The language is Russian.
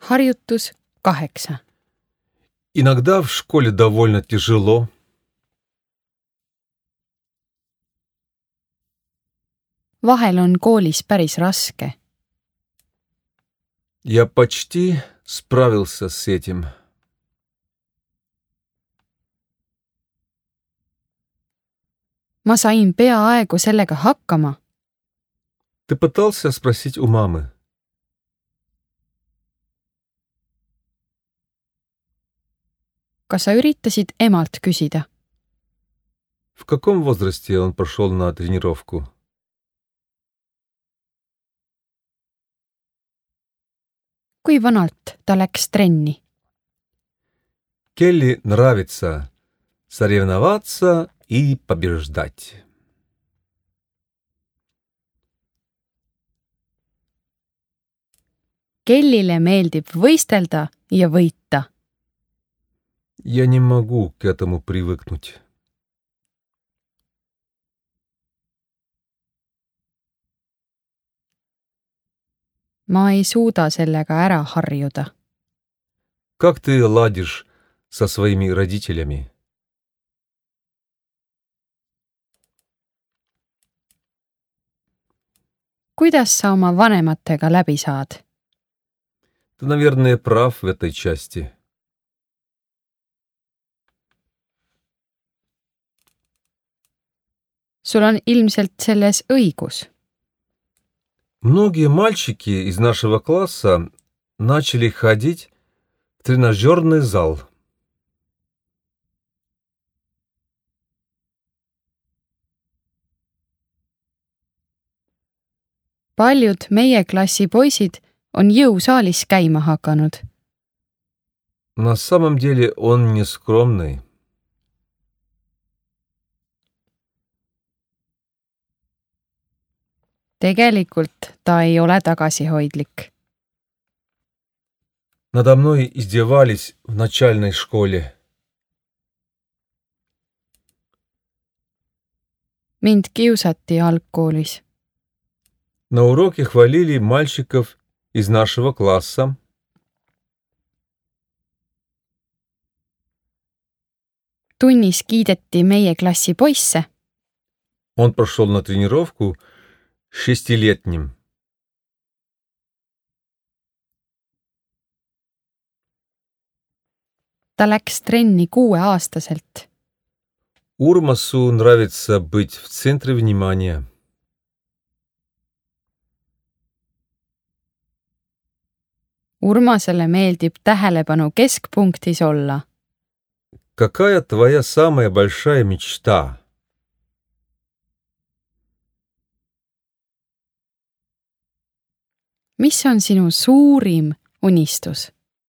Harjutus 8. Иногда в школе довольно тяжело. Vahel on koolis päris raske. Я почти справился с этим. Ma sain peaaegu sellega hakkama. Ты пытался спросить у мамы? Kas sa üritasid emalt küsida? В каком возрасте он пошел на тренировку? Kui vanalt ta läks trenni? Келли нравится соревноваться и побеждать. Kellile meeldib võistelda ja võita. Я не могу к этому привыкнуть. Ma ei suuda sellega ära harjuda. Как ты ладишь со своими родителями? Kuidas sa oma vanematega läbi saad? Ты, наверное, прав в этой части. Sul on ilmselt selles õigus. Многие мальчики из нашего класса начали ходить в тренажерный зал. Paljud meie klassi poisid on jõusaalis käima hakanud. На самом деле он не скромный. Tegelikult ta ei ole tagasihoidlik. Надо мной издевались в начальной школе. Mind kiusati algkoolis. На уроке хвалили мальчиков из нашего класса. Tunnis kiideti meie klassi poisse. Он пошел на тренировку 6-летним. Ta läks trenni 6-aastaselt. Урмасу нравится быть в центре внимания. Urmasele meeldib tähelepanu keskpunktis olla. Какая твоя самая большая мечта? Mis on sinu suurim unistus?